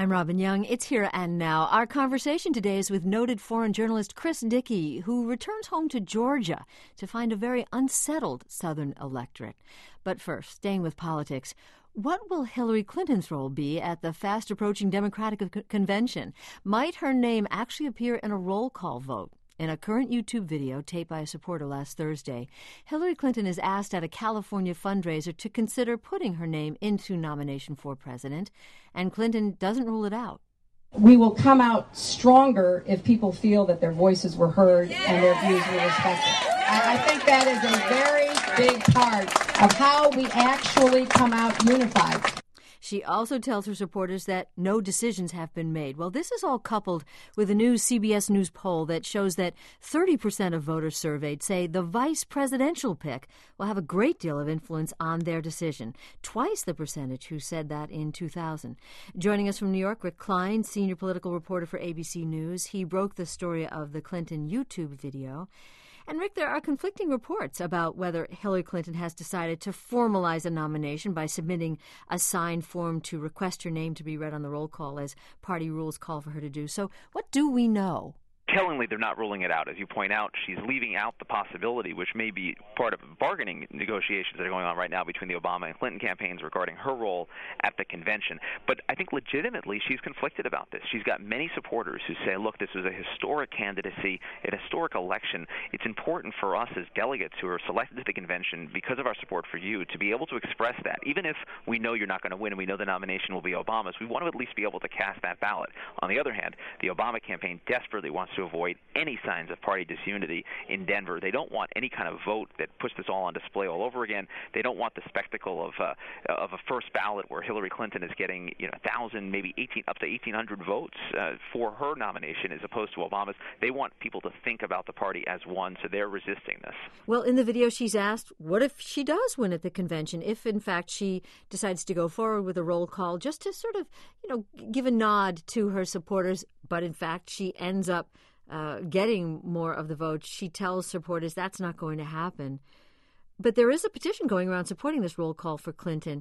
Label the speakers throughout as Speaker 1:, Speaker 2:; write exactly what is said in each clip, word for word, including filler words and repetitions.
Speaker 1: I'm Robin Young. It's Here and Now. Our conversation today is with noted foreign journalist Chris Dickey, who returns home to Georgia to find a very unsettled Southern electorate. But first, staying with politics, what will Hillary Clinton's role be at the fast-approaching Democratic convention? Might her name actually appear in a roll call vote? In a current YouTube video taped by a supporter last Thursday, Hillary Clinton is asked at a California fundraiser to consider putting her name into nomination for president, and Clinton doesn't rule it out.
Speaker 2: We will come out stronger if people feel that their voices were heard and their views were respected. I, I think that is a very big part of how we actually come out unified.
Speaker 1: She also tells her supporters that no decisions have been made. Well, this is all coupled with a new C B S News poll that shows that thirty percent of voters surveyed say the vice presidential pick will have a great deal of influence on their decision, twice the percentage who said that in two thousand. Joining us from New York, Rick Klein, senior political reporter for A B C News. He broke the story of the Clinton YouTube video. And, Rick, there are conflicting reports about whether Hillary Clinton has decided to formalize a nomination by submitting a signed form to request her name to be read on the roll call, as party rules call for her to do. So what do we know?
Speaker 3: Tellingly, they're not ruling it out. As you point out, she's leaving out the possibility, which may be part of bargaining negotiations that are going on right now between the Obama and Clinton campaigns regarding her role at the convention. But I think legitimately she's conflicted about this. She's got many supporters who say, look, this was a historic candidacy, an historic election. It's important for us as delegates who are selected to the convention because of our support for you to be able to express that. Even if we know you're not going to win and we know the nomination will be Obama's, we want to at least be able to cast that ballot. On the other hand, the Obama campaign desperately wants to avoid any signs of party disunity in Denver. They don't want any kind of vote that puts this all on display all over again. They don't want the spectacle of uh, of a first ballot where Hillary Clinton is getting, you know, one thousand, maybe eighteen, up to eighteen hundred votes uh, for her nomination as opposed to Obama's. They want people to think about the party as one, so they're resisting this.
Speaker 1: Well, in the video she's asked, what if she does win at the convention, if in fact she decides to go forward with a roll call, just to sort of, you know, give a nod to her supporters, but in fact she ends up Uh, getting more of the vote. She tells supporters that's not going to happen. But there is a petition going around supporting this roll call for Clinton.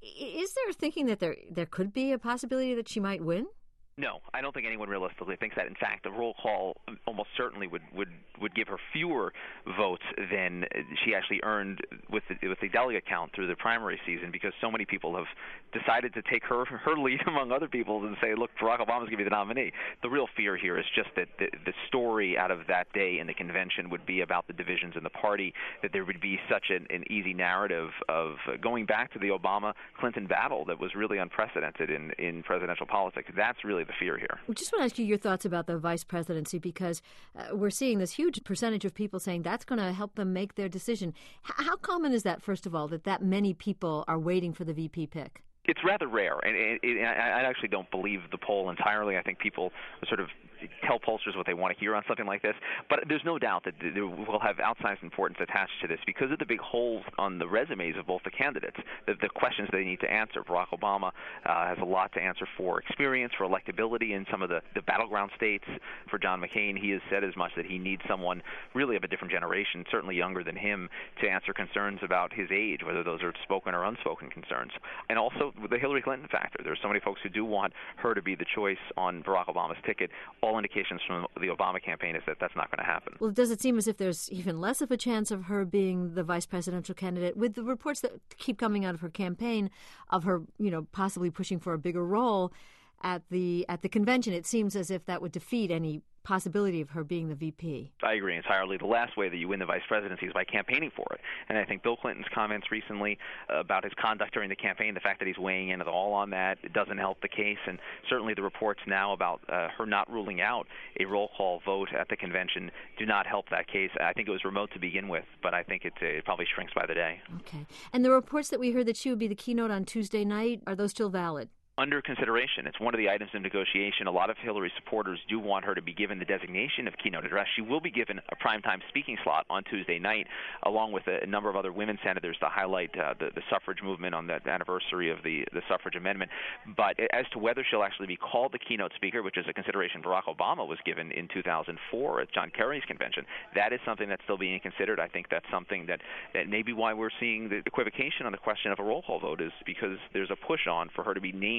Speaker 1: Is there thinking that there there could be a possibility that she might win?
Speaker 3: No, I don't think anyone realistically thinks that. In fact, the roll call almost certainly would, would, would give her fewer votes than she actually earned with the, with the delegate count through the primary season, because so many people have decided to take her her lead among other people and say, look, Barack Obama's going to be the nominee. The real fear here is just that the, the story out of that day in the convention would be about the divisions in the party, that there would be such an, an easy narrative of going back to the Obama-Clinton battle that was really unprecedented in, in presidential politics. That's really the fear here.
Speaker 1: I just want to ask you your thoughts about the vice presidency, because uh, we're seeing this huge percentage of people saying that's going to help them make their decision. H- how common is that, first of all, that that many people are waiting for the V P pick?
Speaker 3: It's rather rare, and it, it, I actually don't believe the poll entirely. I think people sort of tell pollsters what they want to hear on something like this. But there's no doubt that there will have outsized importance attached to this because of the big holes on the resumes of both the candidates, the, the questions they need to answer. Barack Obama uh, has a lot to answer for experience, for electability in some of the, the battleground states. For John McCain, he has said as much that he needs someone really of a different generation, certainly younger than him, to answer concerns about his age, whether those are spoken or unspoken concerns. And also the Hillary Clinton factor. There's so many folks who do want her to be the choice on Barack Obama's ticket. All indications from the Obama campaign is that that's not going to happen.
Speaker 1: Well, does it seem as if there's even less of a chance of her being the vice presidential candidate, with the reports that keep coming out of her campaign of her, you know, possibly pushing for a bigger role at the at the convention? It seems as if that would defeat any possibility of her being the V P.
Speaker 3: I agree entirely. The last way that you win the vice presidency is by campaigning for it. And I think Bill Clinton's comments recently about his conduct during the campaign, the fact that he's weighing in at all on that, it doesn't help the case. And certainly the reports now about uh, her not ruling out a roll call vote at the convention do not help that case. I think it was remote to begin with, but I think it, it probably shrinks by the day.
Speaker 1: Okay. And the reports that we heard that she would be the keynote on Tuesday night, are those still valid?
Speaker 3: Under consideration. It's one of the items of negotiation. A lot of Hillary supporters do want her to be given the designation of keynote address. She will be given a primetime speaking slot on Tuesday night, along with a, a number of other women senators to highlight uh, the, the suffrage movement on the anniversary of the, the suffrage amendment. But as to whether she'll actually be called the keynote speaker, which is a consideration Barack Obama was given in two thousand four at John Kerry's convention, that is something that's still being considered. I think that's something that, that may be why we're seeing the equivocation on the question of a roll call vote, is because there's a push on for her to be named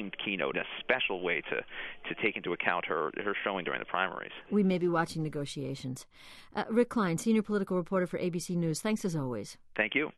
Speaker 3: themed keynote, a special way to, to take into account her, her showing during the primaries.
Speaker 1: We may be watching negotiations. Uh, Rick Klein, senior political reporter for A B C News. Thanks as always.
Speaker 3: Thank you.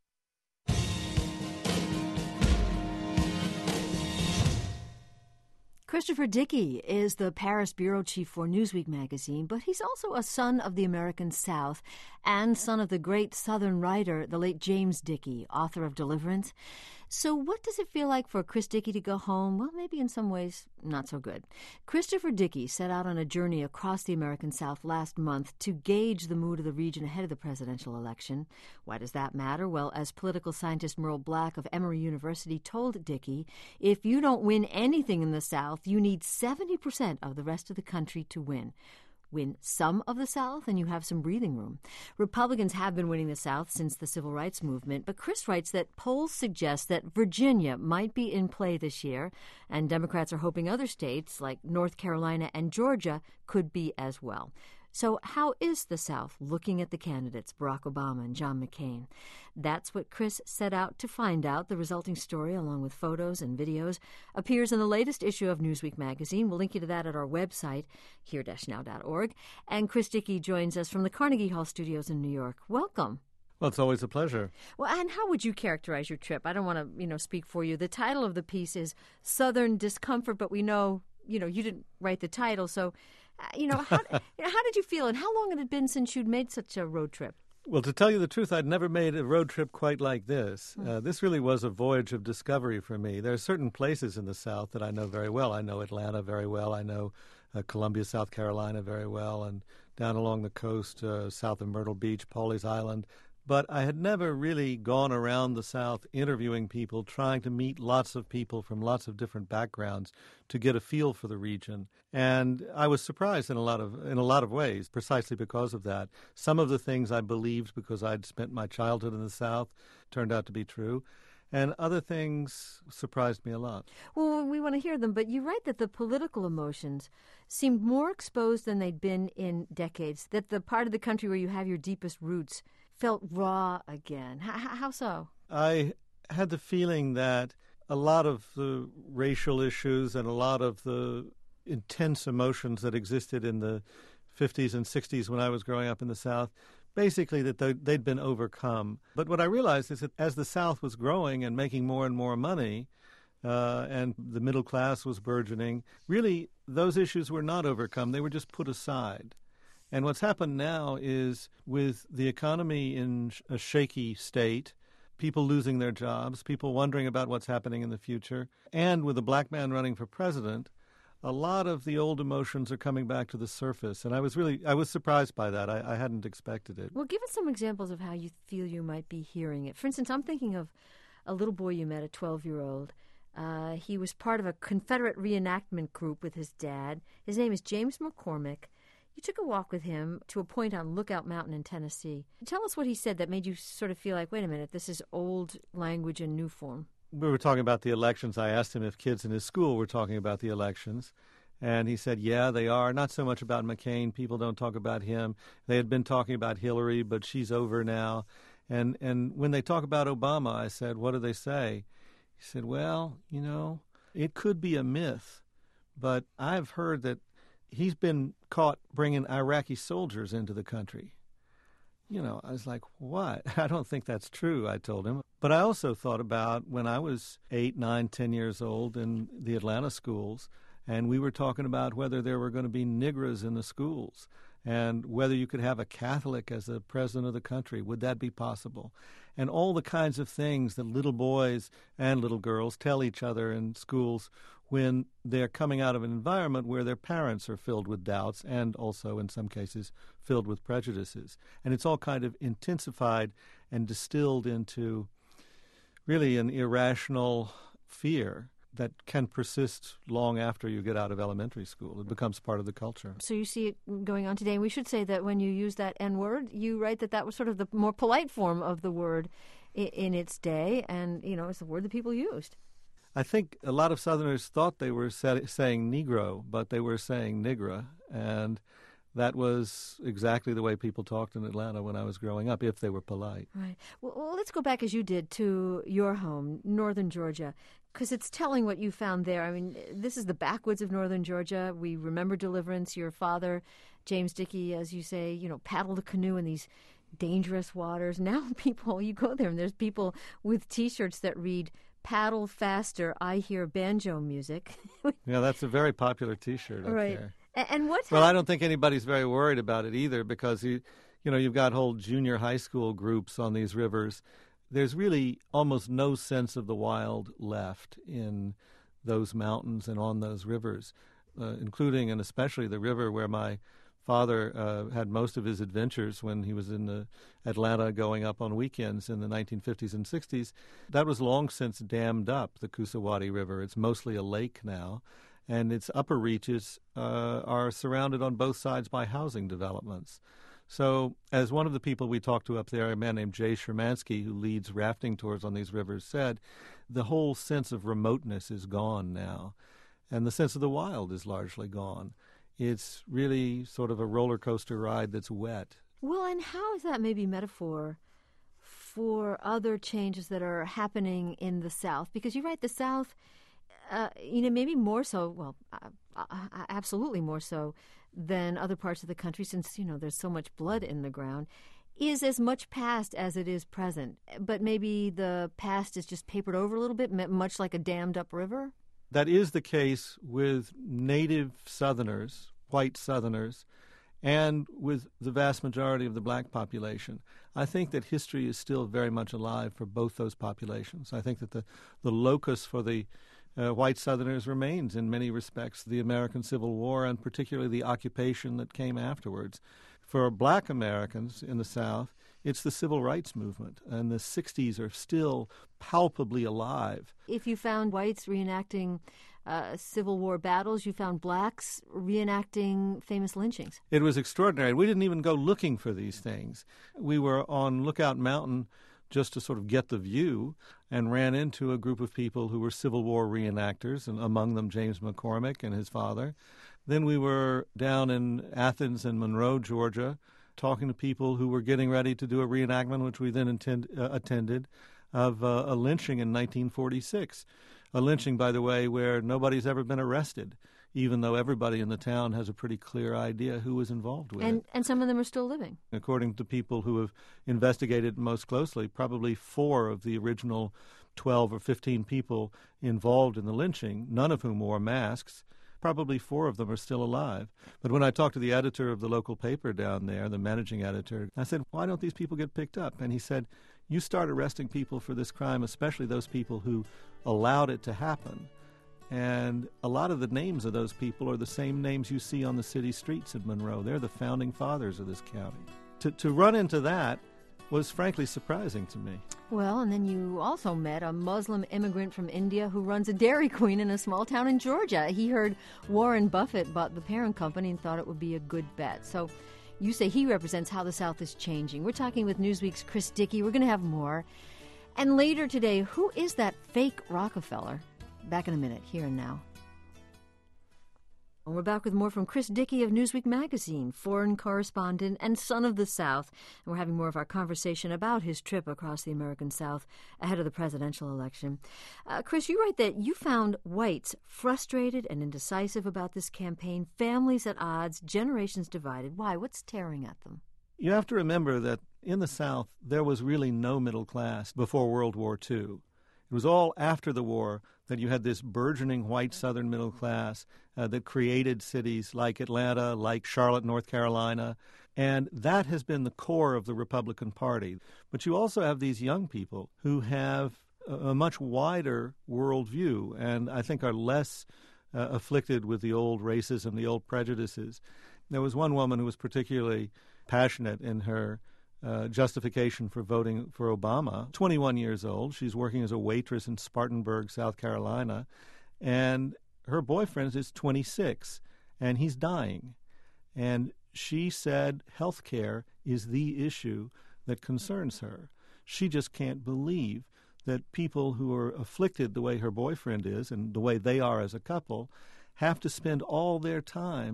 Speaker 1: Christopher Dickey is the Paris bureau chief for Newsweek magazine, but he's also a son of the American South and son of the great Southern writer, the late James Dickey, author of Deliverance. So what does it feel like for Chris Dickey to go home? Well, maybe in some ways not so good. Christopher Dickey set out on a journey across the American South last month to gauge the mood of the region ahead of the presidential election. Why does that matter? Well, as political scientist Merle Black of Emory University told Dickey, if you don't win anything in the South, you need seventy percent of the rest of the country to win. Win some of the South, and you have some breathing room. Republicans have been winning the South since the Civil Rights Movement, but Chris writes that polls suggest that Virginia might be in play this year, and Democrats are hoping other states like North Carolina and Georgia could be as well. So how is the South looking at the candidates, Barack Obama and John McCain? That's what Chris set out to find out. The resulting story, along with photos and videos, appears in the latest issue of Newsweek magazine. We'll link you to that at our website, here dash now dot org. And Chris Dickey joins us from the Carnegie Hall studios in New York. Welcome.
Speaker 4: Well, it's always a pleasure.
Speaker 1: Well, and how would you characterize your trip? I don't want to, you know, speak for you. The title of the piece is Southern Discomfort, but we know, you know, you didn't write the title, so... You know, how, you know, how did you feel, and how long had it been since you'd made such a road trip?
Speaker 4: Well, to tell you the truth, I'd never made a road trip quite like this.
Speaker 1: Mm.
Speaker 4: Uh, this really was a voyage of discovery for me. There are certain places in the South that I know very well. I know Atlanta very well. I know uh, Columbia, South Carolina very well, and down along the coast, uh, south of Myrtle Beach, Pawleys Island. But I had never really gone around the South interviewing people, trying to meet lots of people from lots of different backgrounds to get a feel for the region. And I was surprised in a lot of in a lot of ways, precisely because of that. Some of the things I believed because I'd spent my childhood in the South turned out to be true. And other things surprised me a lot.
Speaker 1: Well, we want to hear them, but you write that the political emotions seemed more exposed than they'd been in decades, that the part of the country where you have your deepest roots felt raw again. How, how so?
Speaker 4: I had the feeling that a lot of the racial issues and a lot of the intense emotions that existed in the fifties and sixties when I was growing up in the South, basically that they'd been overcome. But what I realized is that as the South was growing and making more and more money, uh, and the middle class was burgeoning, really those issues were not overcome. They were just put aside. And what's happened now is with the economy in a shaky state, people losing their jobs, people wondering about what's happening in the future, and with a black man running for president, a lot of the old emotions are coming back to the surface. And I was really, I was surprised by that. I, I hadn't expected it.
Speaker 1: Well, give us some examples of how you feel you might be hearing it. For instance, I'm thinking of a little boy you met, a twelve-year-old. Uh, he was part of a Confederate reenactment group with his dad. His name is James McCormick. You took a walk with him to a point on Lookout Mountain in Tennessee. Tell us what he said that made you sort of feel like, wait a minute, this is old language in new form.
Speaker 4: We were talking about the elections. I asked him if kids in his school were talking about the elections. And he said, yeah, they are. Not so much about McCain. People don't talk about him. They had been talking about Hillary, but she's over now. And and when they talk about Obama, I said, what do they say? He said, well, you know, it could be a myth, but I've heard that he's been caught bringing Iraqi soldiers into the country. You know, I was like, what? I don't think that's true, I told him. But I also thought about when I was eight, nine, ten years old in the Atlanta schools, and we were talking about whether there were going to be Negras in the schools and whether you could have a Catholic as the president of the country. Would that be possible? And all the kinds of things that little boys and little girls tell each other in schools when they're coming out of an environment where their parents are filled with doubts and also, in some cases, filled with prejudices. And it's all kind of intensified and distilled into really an irrational fear that can persist long after you get out of elementary school. It becomes part of the culture.
Speaker 1: So you see it going on today. And we should say that when you use that N-word, you write that that was sort of the more polite form of the word in, in its day, and, you know, it's the word that people used.
Speaker 4: I think a lot of Southerners thought they were say, saying Negro, but they were saying Nigra. And that was exactly the way people talked in Atlanta when I was growing up, if they were polite.
Speaker 1: Right. Well, well let's go back, as you did, to your home, northern Georgia, because it's telling what you found there. I mean, this is the backwoods of northern Georgia. We remember Deliverance. Your father, James Dickey, as you say, you know, paddled a canoe in these dangerous waters. Now people, you go there and there's people with T-shirts that read, "Paddle faster, I hear banjo music."
Speaker 4: Yeah, that's a very popular T-shirt up
Speaker 1: right.
Speaker 4: there.
Speaker 1: And what's
Speaker 4: well, I don't think anybody's very worried about it either, because you, you know, you've got whole junior high school groups on these rivers. There's really almost no sense of the wild left in those mountains and on those rivers, uh, including and especially the river where my father uh, had most of his adventures when he was in uh, Atlanta going up on weekends in the nineteen fifties and sixties. That was long since dammed up, the Coosawattee River. It's mostly a lake now, and its upper reaches uh, are surrounded on both sides by housing developments. So, as one of the people we talked to up there, a man named Jay Shermansky, who leads rafting tours on these rivers, said, the whole sense of remoteness is gone now, and the sense of the wild is largely gone. It's really sort of a roller coaster ride that's wet.
Speaker 1: Well, and how is that maybe metaphor for other changes that are happening in the South? Because you're right, the South, uh, you know, maybe more so, well, uh, uh, absolutely more so than other parts of the country, since, you know, there's so much blood in the ground, is as much past as it is present. But maybe the past is just papered over a little bit, much like a dammed up river?
Speaker 4: That is the case with native Southerners, white Southerners, and with the vast majority of the black population. I think that history is still very much alive for both those populations. I think that the, the locus for the uh, white Southerners remains in many respects the American Civil War, and particularly the occupation that came afterwards. For black Americans in the South, it's the civil rights movement, and the sixties are still palpably alive.
Speaker 1: If you found whites reenacting uh, Civil War battles, you found blacks reenacting famous lynchings.
Speaker 4: It was extraordinary. We didn't even go looking for these things. We were on Lookout Mountain just to sort of get the view, and ran into a group of people who were Civil War reenactors, and among them James McCormick and his father. Then we were down in Athens and Monroe, Georgia, talking to people who were getting ready to do a reenactment, which we then intend, uh, attended, of uh, a lynching in nineteen forty-six. A lynching, by the way, where nobody's ever been arrested, even though everybody in the town has a pretty clear idea who was involved with
Speaker 1: and,
Speaker 4: it.
Speaker 1: And some of them are still living.
Speaker 4: According to people who have investigated most closely, probably four of the original twelve or fifteen people involved in the lynching, none of whom wore masks, probably four of them are still alive. But when I talked to the editor of the local paper down there, the managing editor, I said, why don't these people get picked up? And he said, you start arresting people for this crime, especially those people who allowed it to happen. And a lot of the names of those people are the same names you see on the city streets in Monroe. They're the founding fathers of this county. To, to run into that was frankly surprising to me.
Speaker 1: Well, and then you also met a Muslim immigrant from India who runs a Dairy Queen in a small town in Georgia. He heard Warren Buffett bought the parent company and thought it would be a good bet. So you say he represents how the South is changing. We're talking with Newsweek's Chris Dickey. We're going to have more. And later today, who is that fake Rockefeller? Back in a minute, here and now. And we're back with more from Chris Dickey of Newsweek magazine, foreign correspondent and son of the South. And we're having more of our conversation about his trip across the American South ahead of the presidential election. Uh, Chris, you write that you found whites frustrated and indecisive about this campaign, families at odds, generations divided. Why? What's tearing at them?
Speaker 4: You have to remember that in the South, there was really no middle class before World War Two. It was all after the war that you had this burgeoning white Southern middle class uh, that created cities like Atlanta, like Charlotte, North Carolina, and that has been the core of the Republican Party. But you also have these young people who have a, a much wider worldview and I think are less uh, afflicted with the old racism, the old prejudices. There was one woman who was particularly passionate in her Uh, justification for voting for Obama, twenty-one years old. She's working as a waitress in Spartanburg, South Carolina, and her boyfriend is twenty-six, and he's dying. And she said health care is the issue that concerns her. She just can't believe that people who are afflicted the way her boyfriend is and the way they are as a couple have to spend all their time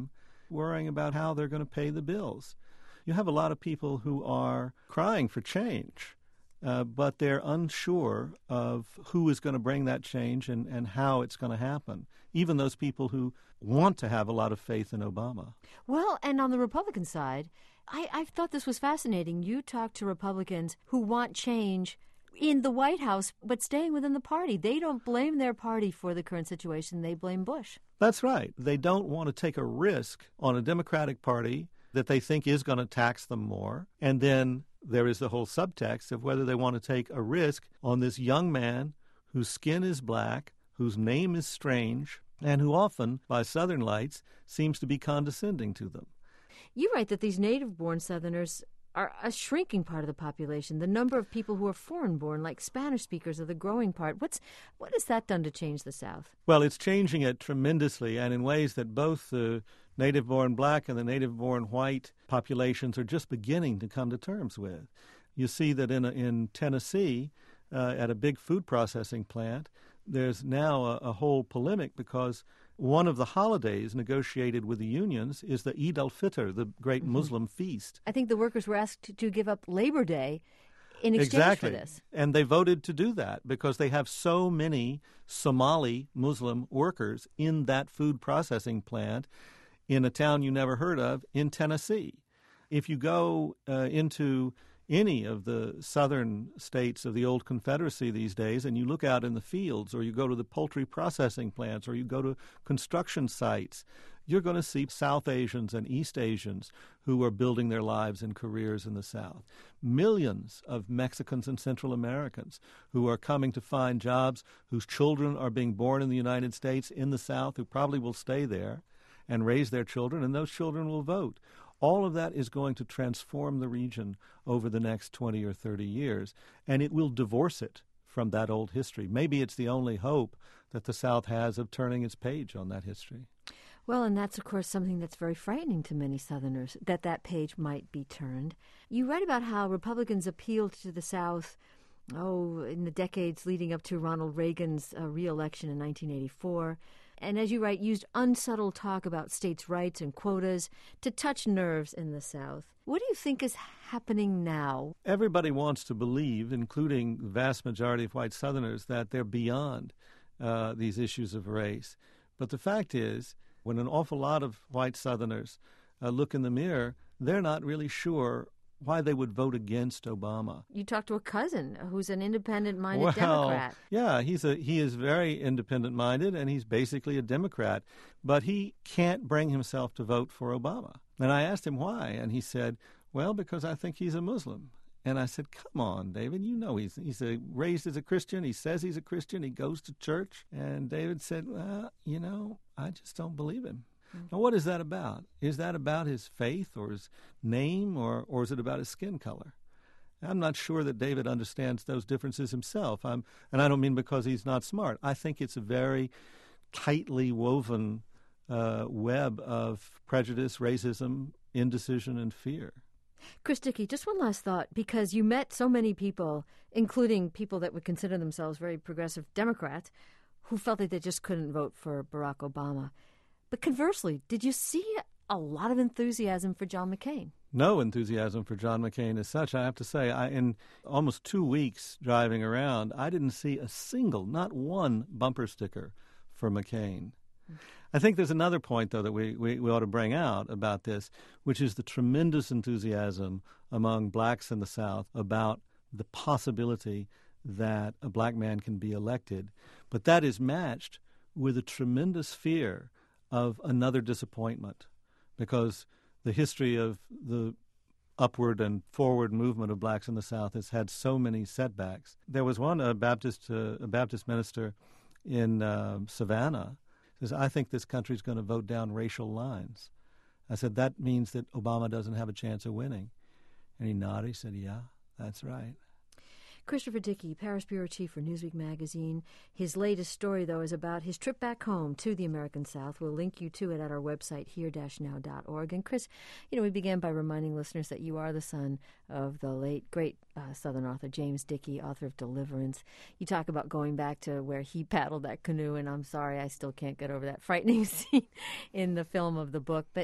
Speaker 4: worrying about how they're going to pay the bills. You have a lot of people who are crying for change, uh, but they're unsure of who is going to bring that change and, and how it's going to happen, even those people who want to have a lot of faith in Obama.
Speaker 1: Well, and on the Republican side, I, I thought this was fascinating. You talk to Republicans who want change in the White House, but staying within the party. They don't blame their party for the current situation. They blame Bush.
Speaker 4: That's right. They don't want to take a risk on a Democratic Party that they think is going to tax them more. And then there is the whole subtext of whether they want to take a risk on this young man whose skin is black, whose name is strange, and who often, by Southern lights, seems to be condescending to them.
Speaker 1: You write that these native-born Southerners are a shrinking part of the population. The number of people who are foreign-born, like Spanish speakers, are the growing part. What's what has that done to change the South?
Speaker 4: Well, it's changing it tremendously, and in ways that both the native-born black and the native-born white populations are just beginning to come to terms with. You see that in a, in Tennessee, uh, at a big food processing plant, there's now a, a whole polemic because one of the holidays negotiated with the unions is the Eid al-Fitr, the great mm-hmm. Muslim feast.
Speaker 1: I think the workers were asked to, to give up Labor Day in exchange
Speaker 4: exactly.
Speaker 1: for this.
Speaker 4: And they voted to do that because they have so many Somali Muslim workers in that food processing plant in a town you never heard of in Tennessee. If you go uh, into any of the southern states of the old Confederacy these days, and you look out in the fields, or you go to the poultry processing plants, or you go to construction sites, you're going to see South Asians and East Asians who are building their lives and careers in the South. Millions of Mexicans and Central Americans who are coming to find jobs, whose children are being born in the United States in the South, who probably will stay there and raise their children, and those children will vote. All of that is going to transform the region over the next twenty or thirty years, and it will divorce it from that old history. Maybe it's the only hope that the South has of turning its page on that history.
Speaker 1: Well, and that's, of course, something that's very frightening to many Southerners, that that page might be turned. You write about how Republicans appealed to the South, oh, in the decades leading up to Ronald Reagan's uh, re-election in nineteen eighty-four, and as you write, used unsubtle talk about states' rights and quotas to touch nerves in the South. What do you think is happening now?
Speaker 4: Everybody wants to believe, including the vast majority of white Southerners, that they're beyond uh, these issues of race. But the fact is, when an awful lot of white Southerners uh, look in the mirror, they're not really sure why they would vote against Obama.
Speaker 1: You talked to a cousin who's an independent-minded
Speaker 4: well,
Speaker 1: Democrat.
Speaker 4: Yeah, he's a he is very independent-minded, and he's basically a Democrat. But he can't bring himself to vote for Obama. And I asked him why, and he said, well, because I think he's a Muslim. And I said, come on, David, you know he's he's a, raised as a Christian. He says he's a Christian. He goes to church. And David said, well, you know, I just don't believe him. Now, what is that about? Is that about his faith or his name, or, or is it about his skin color? I'm not sure that David understands those differences himself. I'm, and I don't mean because he's not smart. I think it's a very tightly woven uh, web of prejudice, racism, indecision, and fear.
Speaker 1: Chris Dickey, just one last thought, because you met so many people, including people that would consider themselves very progressive Democrats, who felt that they just couldn't vote for Barack Obama. But conversely, did you see a lot of enthusiasm for John McCain?
Speaker 4: No enthusiasm for John McCain as such. I have to say, I, in almost two weeks driving around, I didn't see a single, not one bumper sticker for McCain. Mm-hmm. I think there's another point, though, that we, we, we ought to bring out about this, which is the tremendous enthusiasm among blacks in the South about the possibility that a black man can be elected. But that is matched with a tremendous fear of another disappointment, because the history of the upward and forward movement of blacks in the South has had so many setbacks. There was one a Baptist uh, a Baptist minister in uh, Savannah says, I think this country's going to vote down racial lines. I said, that means that Obama doesn't have a chance of winning. And he nodded. He said, yeah, that's right.
Speaker 1: Christopher Dickey, Paris Bureau Chief for Newsweek magazine. His latest story, though, is about his trip back home to the American South. We'll link you to it at our website, here dash now dot org. And Chris, you know, we began by reminding listeners that you are the son of the late, great uh, Southern author James Dickey, author of Deliverance. You talk about going back to where he paddled that canoe, and I'm sorry, I still can't get over that frightening scene in the film of the book. But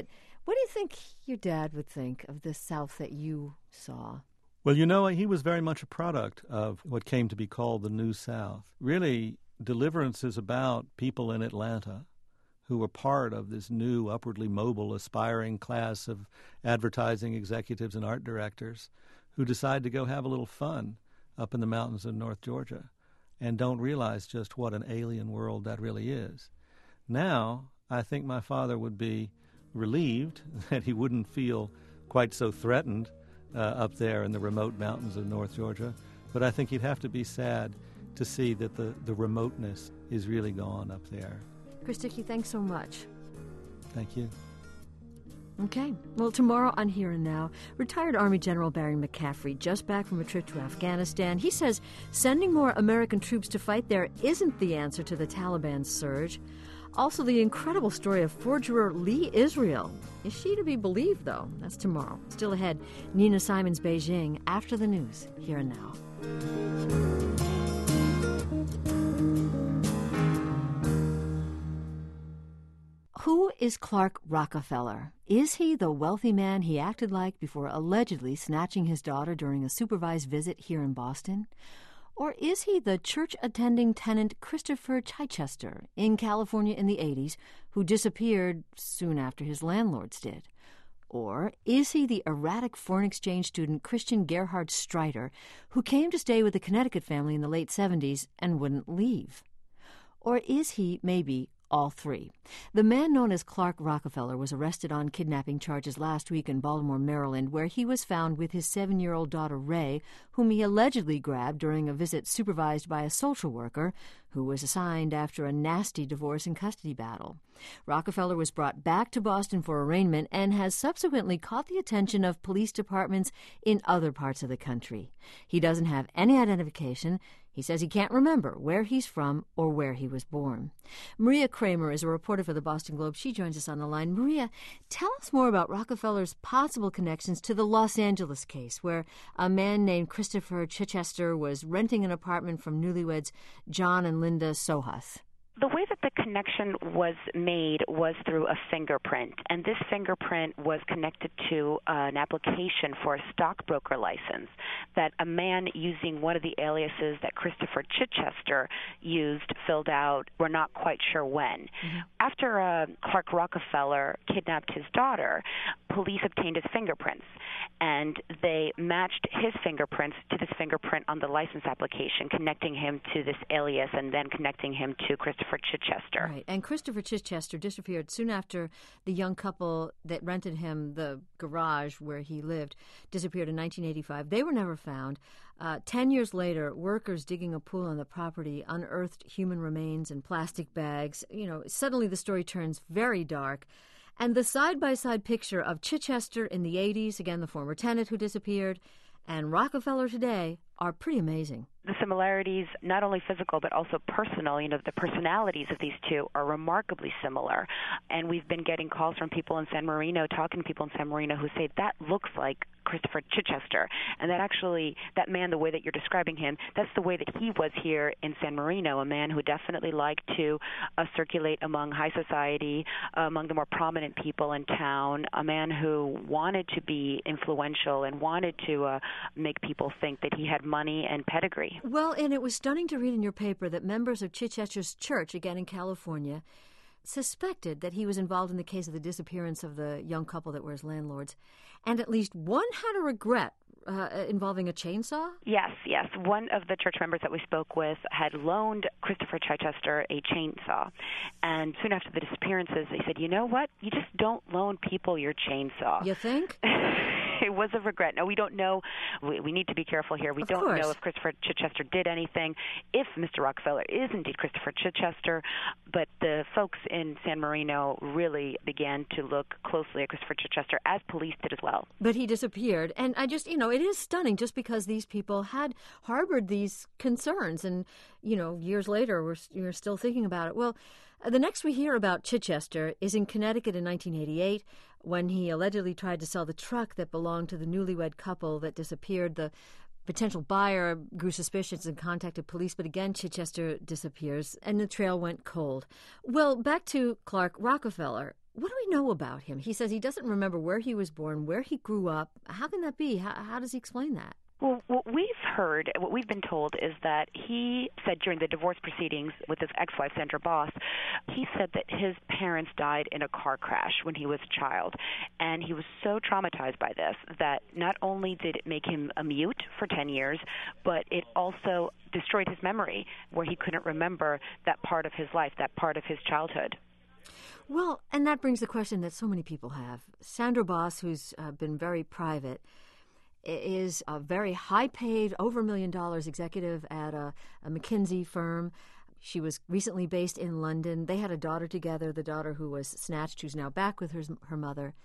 Speaker 1: What do you think your dad would think of the South that you saw?
Speaker 4: Well, you know, he was very much a product of what came to be called the New South. Really, Deliverance is about people in Atlanta who were part of this new, upwardly mobile, aspiring class of advertising executives and art directors who decide to go have a little fun up in the mountains of North Georgia and don't realize just what an alien world that really is. Now, I think my father would be relieved that he wouldn't feel quite so threatened uh, up there in the remote mountains of North Georgia, but I think he'd have to be sad to see that the, the remoteness is really gone up there.
Speaker 1: Chris Dickey, thanks so much.
Speaker 4: Thank you.
Speaker 1: Okay. Well, tomorrow on Here and Now, retired Army General Barry McCaffrey, just back from a trip to Afghanistan, he says sending more American troops to fight there isn't the answer to the Taliban's surge. Also, the incredible story of forger Lee Israel. Is she to be believed, though? That's tomorrow. Still ahead, Nina Simon's Beijing after the news. Here and Now. Who is Clark Rockefeller? Is he the wealthy man he acted like before allegedly snatching his daughter during a supervised visit here in Boston? Or is he the church-attending tenant Christopher Chichester in California in the eighties who disappeared soon after his landlords did? Or is he the erratic foreign exchange student Christian Gerhard Streiter who came to stay with the Connecticut family in the late seventies and wouldn't leave? Or is he, maybe, all three? The man known as Clark Rockefeller was arrested on kidnapping charges last week in Baltimore, Maryland, where he was found with his seven-year-old daughter, Ray, whom he allegedly grabbed during a visit supervised by a social worker who was assigned after a nasty divorce and custody battle. Rockefeller was brought back to Boston for arraignment and has subsequently caught the attention of police departments in other parts of the country. He doesn't have any identification. He says he can't remember where he's from or where he was born. Maria Kramer is a reporter for the Boston Globe. She joins us on the line. Maria, tell us more about Rockefeller's possible connections to the Los Angeles case, where a man named Christopher Chichester was renting an apartment from newlyweds John and Linda Sohas.
Speaker 5: The way that the connection was made was through a fingerprint, and this fingerprint was connected to uh, an application for a stockbroker license that a man using one of the aliases that Christopher Chichester used filled out. We're not quite sure when. Mm-hmm. After uh, Clark Rockefeller kidnapped his daughter, police obtained his fingerprints, and they matched his fingerprints to this fingerprint on the license application, connecting him to this alias and then connecting him to Christopher Chichester.
Speaker 1: Right, and Christopher Chichester disappeared soon after the young couple that rented him the garage where he lived disappeared in nineteen eighty-five. They were never found. Uh, ten years later, workers digging a pool on the property unearthed human remains and plastic bags. You know, suddenly the story turns very dark. And the side-by-side picture of Chichester in the eighties, again, the former tenant who disappeared, and Rockefeller today are pretty amazing.
Speaker 5: The similarities, not only physical but also personal, you know, the personalities of these two are remarkably similar. And we've been getting calls from people in San Marino, talking to people in San Marino who say that looks like Christopher Chichester. And that actually, that man, the way that you're describing him, that's the way that he was here in San Marino, a man who definitely liked to uh, circulate among high society, uh, among the more prominent people in town, a man who wanted to be influential and wanted to uh, make people think that he had money and pedigree.
Speaker 1: Well, and it was stunning to read in your paper that members of Chichester's church, again in California, suspected that he was involved in the case of the disappearance of the young couple that were his landlords. And at least one had a regret uh, involving a chainsaw?
Speaker 5: Yes, yes. One of the church members that we spoke with had loaned Christopher Chichester a chainsaw. And soon after the disappearances, they said, you know what? You just don't loan people your chainsaw.
Speaker 1: You think?
Speaker 5: It was a regret. No, we don't know. We, we need to be careful here. We
Speaker 1: of
Speaker 5: don't
Speaker 1: course.
Speaker 5: know if Christopher Chichester did anything, if Mister Rockefeller is indeed Christopher Chichester. But the folks in San Marino really began to look closely at Christopher Chichester, as police did as well.
Speaker 1: But he disappeared. And I just, you know, it is stunning just because these people had harbored these concerns. And, you know, years later, we're, we're still thinking about it. Well, the next we hear about Chichester is in Connecticut in nineteen eighty-eight, when he allegedly tried to sell the truck that belonged to the newlywed couple that disappeared. The potential buyer grew suspicious and contacted police, but again, Chichester disappears, and the trail went cold. Well, back to Clark Rockefeller. What do we know about him? He says he doesn't remember where he was born, where he grew up. How can that be? How, how does he explain that?
Speaker 5: Well, what we've heard, what we've been told is that he said during the divorce proceedings with his ex-wife, Sandra Boss, he said that his parents died in a car crash when he was a child. And he was so traumatized by this that not only did it make him a mute for ten years, but it also destroyed his memory where he couldn't remember that part of his life, that part of his childhood.
Speaker 1: Well, and that brings the question that so many people have. Sandra Boss, who's uh, been very private, is a very high-paid, over a million dollars executive at a, a McKinsey firm. She was recently based in London. They had a daughter together, the daughter who was snatched, who's now back with her, her mother.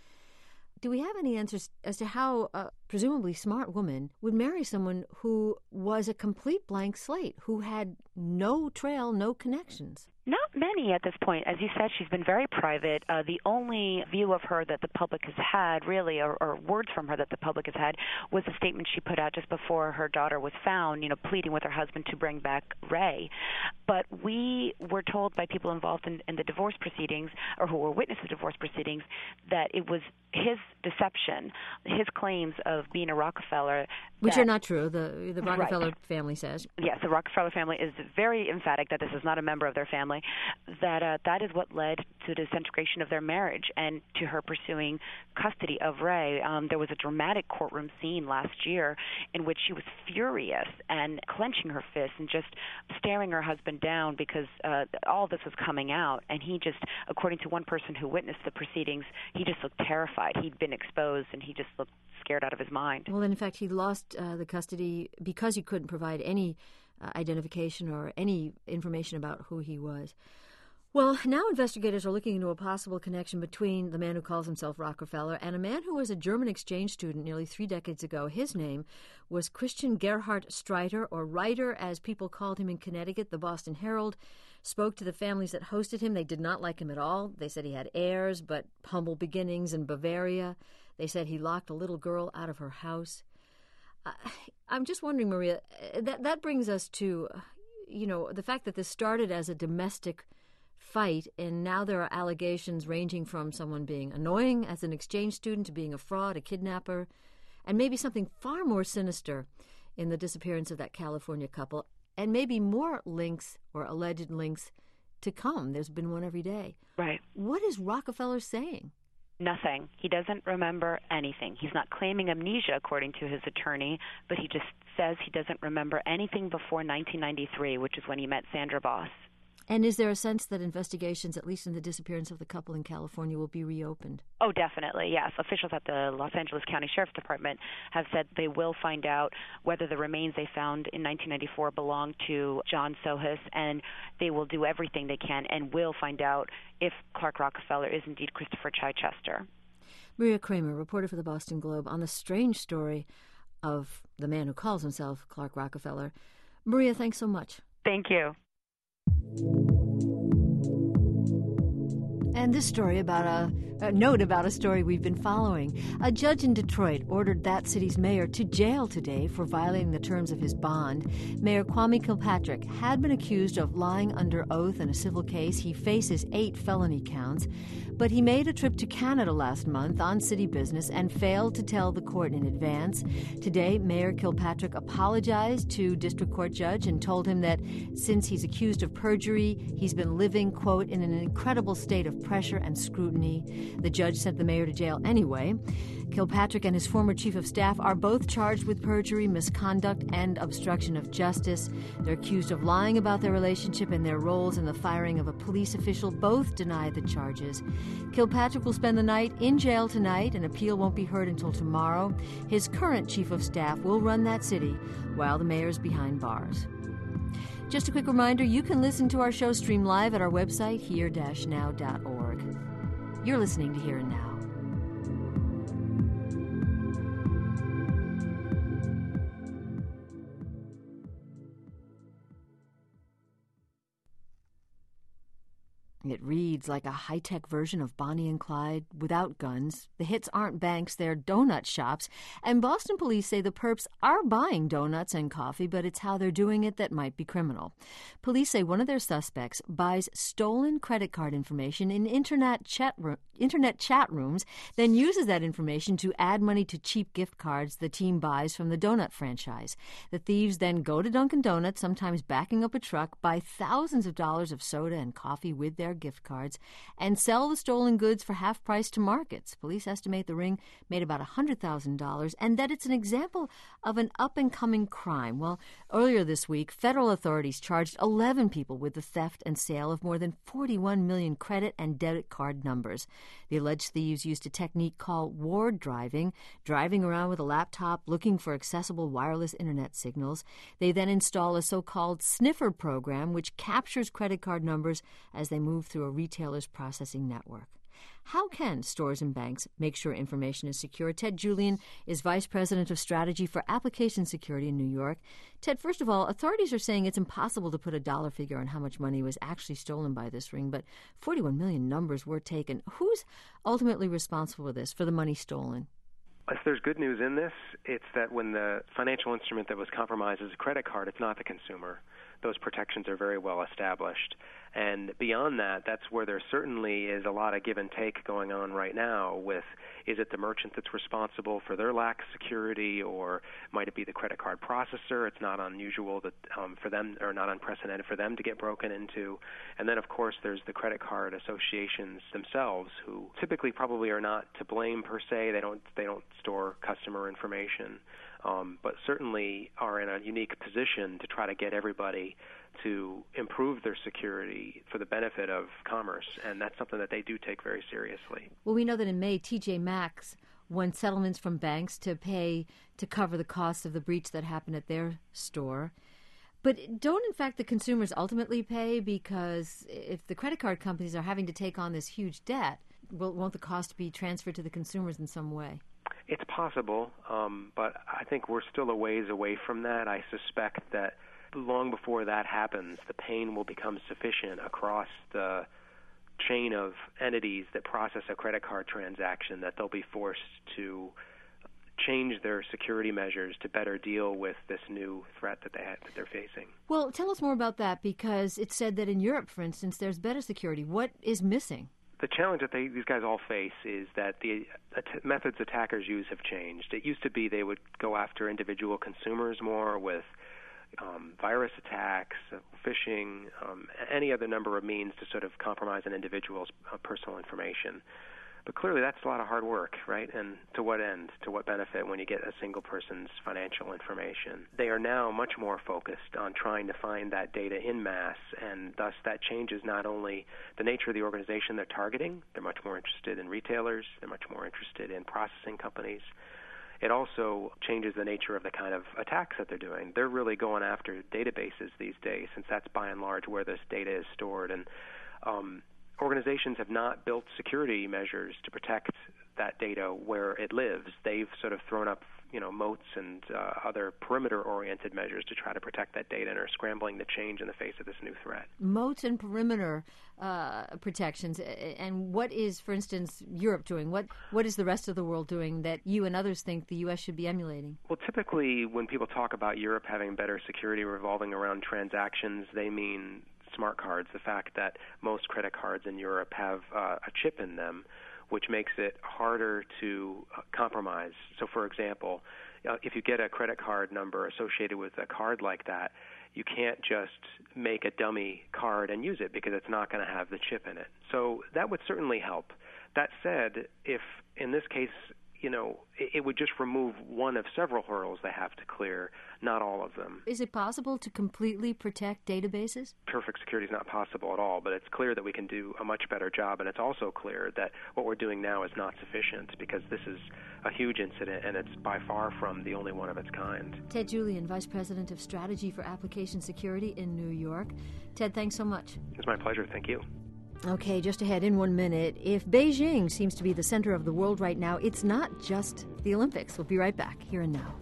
Speaker 1: Do we have any answers as to how a presumably smart woman would marry someone who was a complete blank slate, who had no trail, no connections?
Speaker 5: Not many at this point. As you said, she's been very private. Uh, the only view of her that the public has had, really, or, or words from her that the public has had, was a statement she put out just before her daughter was found, you know, pleading with her husband to bring back Ray. But we were told by people involved in, in the divorce proceedings, or who were witness to divorce proceedings, that it was his deception, his claims of being a Rockefeller.
Speaker 1: Which
Speaker 5: that,
Speaker 1: are not true, the, the Rockefeller
Speaker 5: right.
Speaker 1: family says.
Speaker 5: Yes, the Rockefeller family is very emphatic that this is not a member of their family, that uh, that is what led to the disintegration of their marriage and to her pursuing custody of Ray. Um, there was a dramatic courtroom scene last year in which she was furious and clenching her fists and just staring her husband down because uh, all this was coming out. And he just, according to one person who witnessed the proceedings, he just looked terrified. He'd been exposed and he just looked scared out of his mind.
Speaker 1: Well, in fact, he lost uh, the custody because he couldn't provide any uh, identification or any information about who he was. Well, now investigators are looking into a possible connection between the man who calls himself Rockefeller and a man who was a German exchange student nearly three decades ago. His name was Christian Gerhard Streiter, or Reiter, as people called him in Connecticut. The Boston Herald spoke to the families that hosted him. They did not like him at all. They said he had heirs, but humble beginnings in Bavaria. They said he locked a little girl out of her house. Uh, I'm just wondering, Maria, that, that brings us to, uh, you know, the fact that this started as a domestic fight, and now there are allegations ranging from someone being annoying as an exchange student to being a fraud, a kidnapper, and maybe something far more sinister in the disappearance of that California couple, and maybe more links or alleged links to come. There's been one every day.
Speaker 5: Right.
Speaker 1: What is Rockefeller saying?
Speaker 5: Nothing. He doesn't remember anything. He's not claiming amnesia, according to his attorney, but he just says he doesn't remember anything before nineteen ninety-three, which is when he met Sandra Boss.
Speaker 1: And is there a sense that investigations, at least in the disappearance of the couple in California, will be reopened?
Speaker 5: Oh, definitely, yes. Officials at the Los Angeles County Sheriff's Department have said they will find out whether the remains they found in nineteen ninety-four belong to John Sohus, and they will do everything they can and will find out if Clark Rockefeller is indeed Christopher Chichester.
Speaker 1: Maria Kramer, reporter for the Boston Globe, on the strange story of the man who calls himself Clark Rockefeller. Maria, thanks so much.
Speaker 5: Thank you.
Speaker 1: And this story about a, a note about a story we've been following. A judge in Detroit ordered that city's mayor to jail today for violating the terms of his bond. Mayor Kwame Kilpatrick had been accused of lying under oath in a civil case. He faces eight felony counts, but he made a trip to Canada last month on city business and failed to tell the court in advance. Today, Mayor Kilpatrick apologized to district court judge and told him that since he's accused of perjury, he's been living, quote, in an incredible state of pressure and scrutiny. The judge sent the mayor to jail anyway. Kilpatrick and his former chief of staff are both charged with perjury, misconduct, and obstruction of justice. They're accused of lying about their relationship and their roles in the firing of a police official. Both deny the charges. Kilpatrick will spend the night in jail tonight. An appeal won't be heard until tomorrow. His current chief of staff will run that city while the mayor's behind bars. Just a quick reminder, you can listen to our show stream live at our website, here dash now dot org. You're listening to Here and Now. It reads, reads like a high-tech version of Bonnie and Clyde without guns. The hits aren't banks, they're donut shops. And Boston police say the perps are buying donuts and coffee, but it's how they're doing it that might be criminal. Police say one of their suspects buys stolen credit card information in internet chat, ro- internet chat rooms, then uses that information to add money to cheap gift cards the team buys from the donut franchise. The thieves then go to Dunkin' Donuts, sometimes backing up a truck, buy thousands of dollars of soda and coffee with their gift cards, and sell the stolen goods for half price to markets. Police estimate the ring made about one hundred thousand dollars and that it's an example of an up-and-coming crime. Well, earlier this week, federal authorities charged eleven people with the theft and sale of more than forty-one million credit and debit card numbers. The alleged thieves used a technique called ward driving, driving around with a laptop looking for accessible wireless internet signals. They then install a so-called sniffer program, which captures credit card numbers as they move through a retailer's processing network. How can stores and banks make sure information is secure? Ted Julian is Vice President of Strategy for Application Security in New York. Ted, first of all, authorities are saying it's impossible to put a dollar figure on how much money was actually stolen by this ring, but forty-one million numbers were taken. Who's ultimately responsible for this, for the money stolen?
Speaker 6: If there's good news in this, it's that when the financial instrument that was compromised is a credit card, it's not the consumer. Those protections are very well established. And beyond that, that's where there certainly is a lot of give and take going on right now with, is it the merchant that's responsible for their lack of security, or might it be the credit card processor? It's not unusual that um, for them, or not unprecedented for them to get broken into. And then, of course, there's the credit card associations themselves, who typically probably are not to blame per se. They don't they don't store customer information, um, but certainly are in a unique position to try to get everybody to improve their security for the benefit of commerce, and that's something that they do take very seriously.
Speaker 1: Well, we know that in May, T J Maxx won settlements from banks to pay to cover the costs of the breach that happened at their store. But don't, in fact, the consumers ultimately pay? Because if the credit card companies are having to take on this huge debt, will, won't the cost be transferred to the consumers in some way?
Speaker 6: It's possible, um, but I think we're still a ways away from that. I suspect that long before that happens, the pain will become sufficient across the chain of entities that process a credit card transaction that they'll be forced to change their security measures to better deal with this new threat that, they ha- that they're facing.
Speaker 1: Well, tell us more about that, because it's said that in Europe, for instance, there's better security. What is missing?
Speaker 6: The challenge that they, these guys all face is that the at- methods attackers use have changed. It used to be they would go after individual consumers more with Um, virus attacks, uh, phishing, um, any other number of means to sort of compromise an individual's uh, personal information. But clearly that's a lot of hard work, right? And to what end, to what benefit when you get a single person's financial information? They are now much more focused on trying to find that data in mass, and thus that changes not only the nature of the organization they're targeting. They're much more interested in retailers. They're much more interested in processing companies. It also changes the nature of the kind of attacks that they're doing. They're really going after databases these days, since that's by and large where this data is stored. And um, organizations have not built security measures to protect that data where it lives. They've sort of thrown up, you know, moats and uh, other perimeter-oriented measures to try to protect that data, and are scrambling to change in the face of this new threat.
Speaker 1: Moats and perimeter uh, protections. And what is, for instance, Europe doing? What What is the rest of the world doing that you and others think the U S should be emulating?
Speaker 6: Well, typically when people talk about Europe having better security revolving around transactions, they mean smart cards, the fact that most credit cards in Europe have uh, a chip in them, which makes it harder to uh, compromise. So, for example, uh, if you get a credit card number associated with a card like that, you can't just make a dummy card and use it because it's not going to have the chip in it. So that would certainly help. That said, if in this case, you know, it, it would just remove one of several hurdles they have to clear, not all of them.
Speaker 1: Is it possible to completely protect databases?
Speaker 6: Perfect security is not possible at all, but it's clear that we can do a much better job, and it's also clear that what we're doing now is not sufficient, because this is a huge incident, and it's by far from the only one of its kind.
Speaker 1: Ted Julian, Vice President of Strategy for Application Security in New York. Ted, thanks so much.
Speaker 6: It's my pleasure. Thank you.
Speaker 1: Okay, just ahead in one minute. If Beijing seems to be the center of the world right now, it's not just the Olympics. We'll be right back, here and now.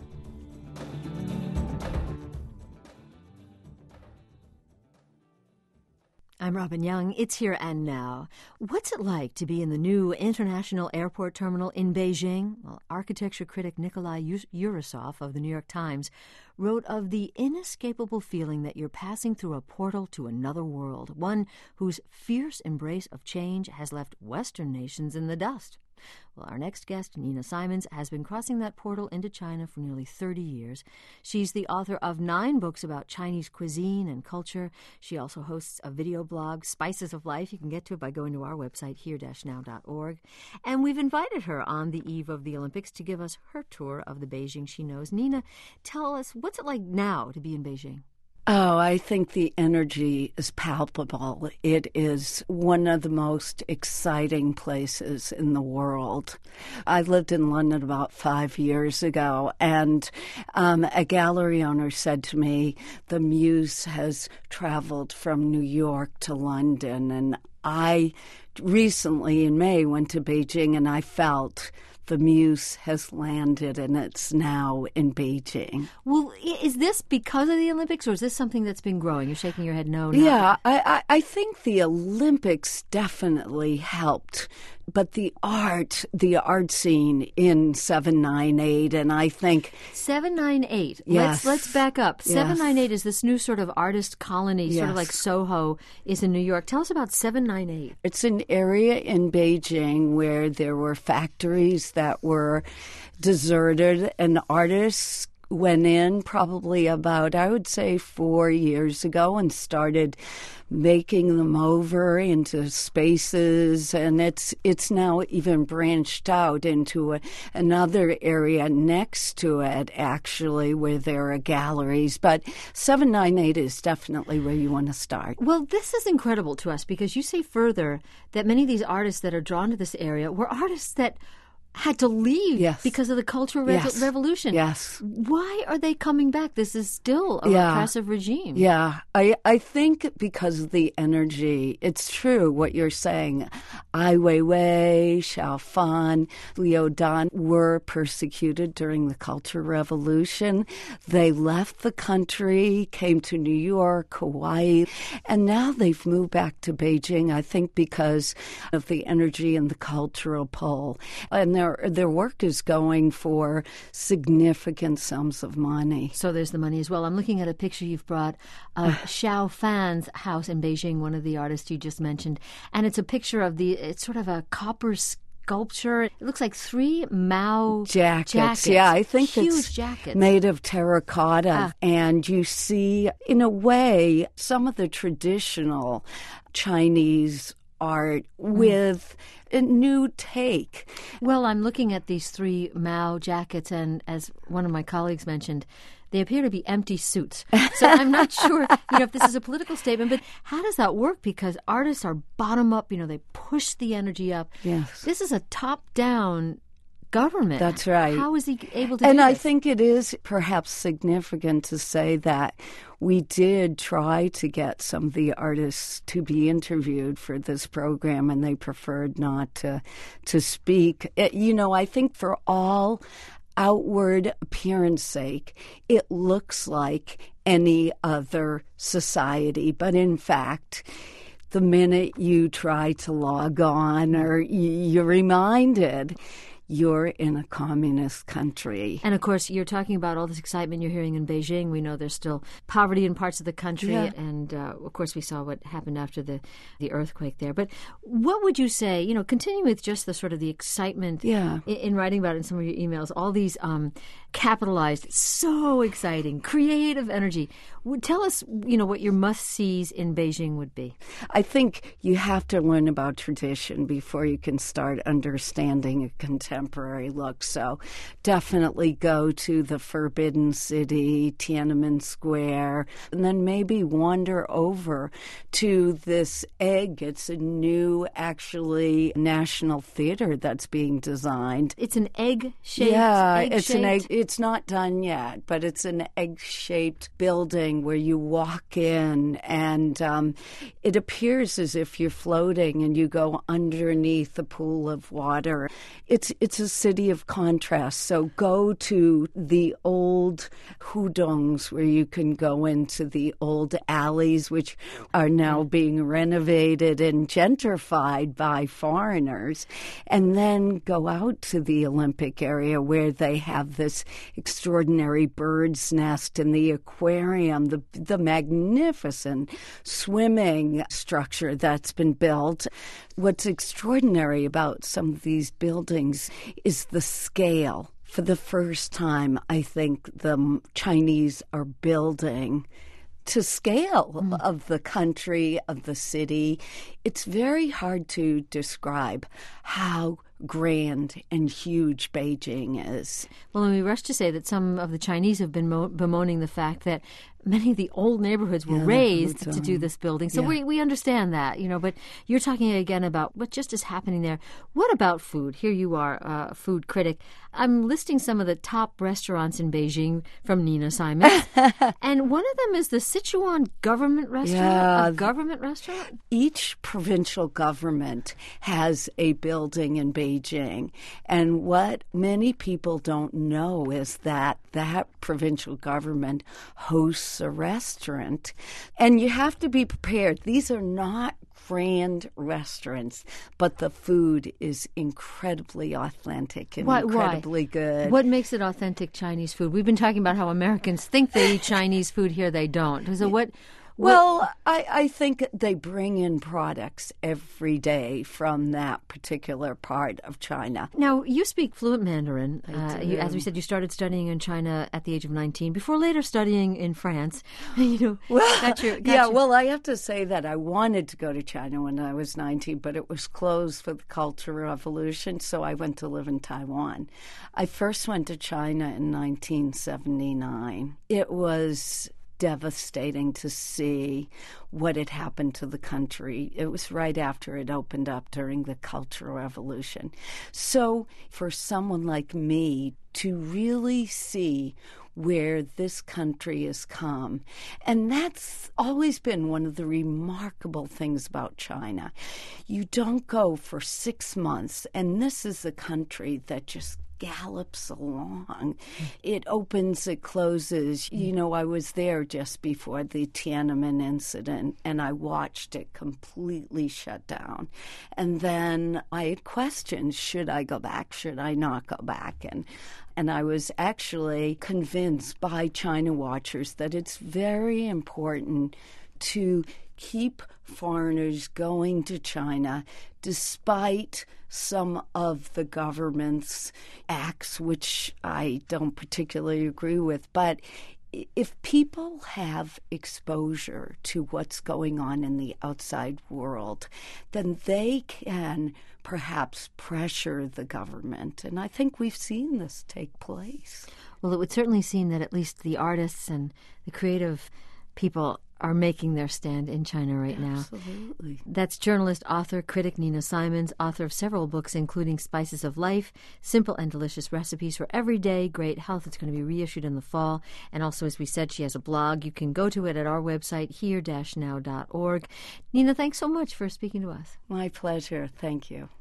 Speaker 1: I'm Robin Young. It's Here and Now. What's it like to be in the new International Airport Terminal in Beijing? Well, architecture critic Nikolai Urasov of the New York Times wrote of the inescapable feeling that you're passing through a portal to another world, one whose fierce embrace of change has left Western nations in the dust. Well, our next guest, Nina Simons, has been crossing that portal into China for nearly thirty years. She's the author of nine books about Chinese cuisine and culture. She also hosts a video blog, Spices of Life. You can get to it by going to our website, here dash now dot org. And we've invited her on the eve of the Olympics to give us her tour of the Beijing she knows. Nina, tell us, what's it like now to be in Beijing?
Speaker 7: Oh, I think the energy is palpable. It is one of the most exciting places in the world. I lived in London about five years ago, and um, a gallery owner said to me, the muse has traveled from New York to London, and I recently in May went to Beijing, and I felt the muse has landed, and it's now in Beijing.
Speaker 1: Well, is this because of the Olympics, or is this something that's been growing? You're shaking your head no. Not.
Speaker 7: Yeah, I, I think the Olympics definitely helped. But the art, the art scene in seven nine eight, and I think...
Speaker 1: seven nine eight.
Speaker 7: Yes.
Speaker 1: Let's, let's back up.
Speaker 7: Yes.
Speaker 1: seven nine eight is this new sort of artist colony,
Speaker 7: Yes.
Speaker 1: sort of like Soho is in New York. Tell us about seven nine eight.
Speaker 7: It's an area in Beijing where there were factories that were deserted, and artists went in probably about, I would say, four years ago and started making them over into spaces, and it's it's now even branched out into a, another area next to it, actually, where there are galleries. But seven nine eight is definitely where you want to start.
Speaker 1: Well, this is incredible to us because you say further that many of these artists that are drawn to this area were artists that had to leave
Speaker 7: Yes.
Speaker 1: because of the Cultural Re-
Speaker 7: Yes.
Speaker 1: Revolution.
Speaker 7: Yes.
Speaker 1: Why are they coming back? This is still a
Speaker 7: Yeah.
Speaker 1: repressive regime.
Speaker 7: Yeah, I, I think because of the energy, it's true what you're saying. Ai Weiwei, Xiao Fan, Liu Dan were persecuted during the Cultural Revolution. They left the country, came to New York, Hawaii, and now they've moved back to Beijing, I think because of the energy and the cultural pull. And their their work is going for significant sums of money.
Speaker 1: So there's the money as well. I'm looking at a picture you've brought of Xiao Fan's house in Beijing, one of the artists you just mentioned. And it's a picture of the, it's sort of a copper sculpture. It looks like three Mao
Speaker 7: Jackets.
Speaker 1: jackets.
Speaker 7: Yeah, I think
Speaker 1: Huge
Speaker 7: it's
Speaker 1: jackets.
Speaker 7: made of terracotta.
Speaker 1: Ah.
Speaker 7: And you see, in a way, some of the traditional Chinese art with a new take.
Speaker 1: Well, I'm looking at these three Mao jackets, and as one of my colleagues mentioned, they appear to be empty suits. So I'm not sure, you know, if this is a political statement, but how does that work? Because artists are bottom up, you know, they push the energy up.
Speaker 7: Yes.
Speaker 1: This is a top-down government.
Speaker 7: That's right.
Speaker 1: How is he able to
Speaker 7: And
Speaker 1: do
Speaker 7: I
Speaker 1: this?
Speaker 7: think it is perhaps significant to say that we did try to get some of the artists to be interviewed for this program, and they preferred not to to speak. It, you know, I think for all outward appearance sake, it looks like any other society. But in fact, the minute you try to log on or you're reminded you're in a communist country.
Speaker 1: And, of course, you're talking about all this excitement you're hearing in Beijing. We know there's still poverty in parts of the country.
Speaker 7: Yeah.
Speaker 1: And, uh, of course, we saw what happened after the, the earthquake there. But what would you say, you know, continue with just the sort of the excitement
Speaker 7: Yeah.
Speaker 1: in, in writing about it in some of your emails, all these um, capitalized, so exciting, creative energy. Would tell us, you know, what your must-sees in Beijing would be.
Speaker 7: I think you have to learn about tradition before you can start understanding a contemporary look. So definitely go to the Forbidden City, Tiananmen Square, and then maybe wander over to this egg. It's a new, actually, national theater that's being designed.
Speaker 1: It's an egg-shaped.
Speaker 7: Yeah,
Speaker 1: egg-shaped.
Speaker 7: it's an egg. It's not done yet, but it's an egg-shaped building where you walk in, and um, it appears as if you're floating, and you go underneath a pool of water. It's it's a city of contrast. So go to the old hudongs where you can go into the old alleys, which are now being renovated and gentrified by foreigners, and then go out to the Olympic area where they have this extraordinary bird's nest in the aquarium, the, the magnificent swimming structure that's been built. What's extraordinary about some of these buildings is the scale. For the first time, I think the Chinese are building to scale mm. of the country, of the city. It's very hard to describe how grand and huge Beijing is.
Speaker 1: Well, and we rush to say that some of the Chinese have been mo- bemoaning the fact that many of the old neighborhoods were yeah, raised to do this building. So yeah. we we understand that, you know, but you're talking again about what just is happening there. What about food? Here you are, a food critic. I'm listing some of the top restaurants in Beijing from Nina Simons. And one of them is the Sichuan government restaurant, yeah. a government restaurant?
Speaker 7: Each provincial government has a building in Beijing. And what many people don't know is that that provincial government hosts a restaurant, and you have to be prepared. These are not grand restaurants, but the food is incredibly authentic and why, incredibly
Speaker 1: why?
Speaker 7: good.
Speaker 1: What makes it authentic Chinese food? We've been talking about how Americans think they eat Chinese food. Here they don't. So what...
Speaker 7: Well, I, I think they bring in products every day from that particular part of China.
Speaker 1: Now, you speak fluent Mandarin.
Speaker 7: I
Speaker 1: uh,
Speaker 7: do.
Speaker 1: You, as we said, you started studying in China at the age of nineteen, before later studying in France. you know,
Speaker 7: well,
Speaker 1: got your, got
Speaker 7: yeah,
Speaker 1: your...
Speaker 7: well, I have to say that I wanted to go to China when I was nineteen, but it was closed for the Cultural Revolution, so I went to live in Taiwan. I first went to China in nineteen seventy-nine. It was devastating to see what had happened to the country. It was right after it opened up during the Cultural Revolution. So for someone like me to really see where this country has come, and that's always been one of the remarkable things about China. You don't go for six months, and this is a country that just gallops along. It opens, it closes. You know, I was there just before the Tiananmen incident, and I watched it completely shut down. And then I had questions, should I go back, should I not go back? And And I was actually convinced by China watchers that it's very important to keep foreigners going to China despite some of the government's acts, which I don't particularly agree with. But if people have exposure to what's going on in the outside world, then they can perhaps pressure the government. And I think we've seen this take place.
Speaker 1: Well, it would certainly seem that at least the artists and the creative people are making their stand in China right now.
Speaker 7: Absolutely.
Speaker 1: That's journalist, author, critic Nina Simons, author of several books, including Spices of Life, Simple and Delicious Recipes for Everyday Great Health. It's going to be reissued in the fall. And also, as we said, she has a blog. You can go to it at our website, here dash now dot org. Nina, thanks so much for speaking to us.
Speaker 7: My pleasure. Thank you.